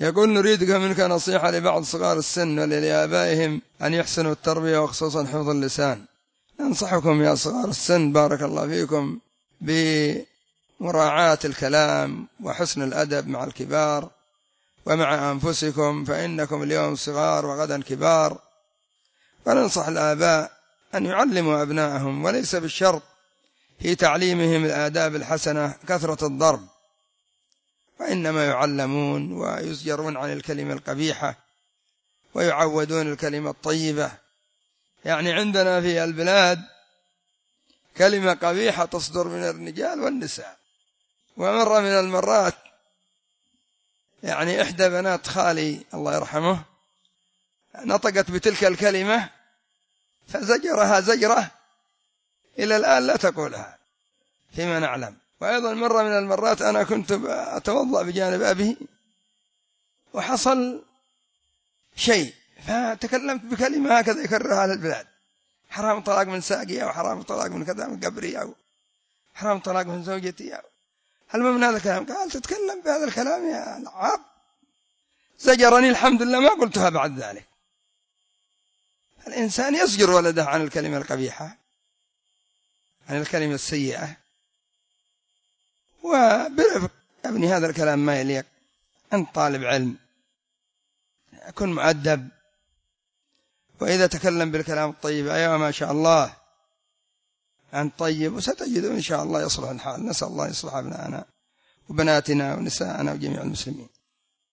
يقول نريدك منك نصيحة لبعض صغار السن ولآبائهم أن يحسنوا التربية وخصوصا حفظ اللسان. ننصحكم يا صغار السن بارك الله فيكم بمراعاة الكلام وحسن الأدب مع الكبار ومع أنفسكم، فإنكم اليوم صغار وغدا كبار. وننصح الآباء أن يعلموا أبنائهم، وليس بالشرط في تعليمهم الآداب الحسنة كثرة الضرب، وإنما يعلمون ويزجرون عن الكلمة القبيحة ويعودون الكلمة الطيبة. يعني عندنا في البلاد كلمة قبيحة تصدر من الرجال والنساء. ومرة من المرات يعني إحدى بنات خالي الله يرحمه نطقت بتلك الكلمة فزجرها زجرة إلى الآن لا تقولها فيما نعلم. وأيضا مرة من المرات أنا كنت أتوضأ بجانب أبي وحصل شيء فتكلمت بكلمة هكذا يكررها على البلاد: حرام طلاق من ساقي، أو حرام طلاق من كذا من قبري، أو حرام طلاق من زوجتي، أو هل من هذا الكلام؟ قال تتكلم بهذا الكلام يا لعاب. زجرني الحمد لله ما قلتها بعد ذلك. الإنسان يزجر ولده عن الكلمة القبيحة، عن الكلمة السيئة، وبرفق. ابني هذا الكلام ما يليق، أنت طالب علم، كن مؤدب، وإذا تكلم بالكلام الطيب أيوة ما شاء الله أنت طيب، وستجد إن شاء الله يصلح الحال. نسأل الله يصلح أبنائنا وبناتنا ونساءنا وجميع المسلمين.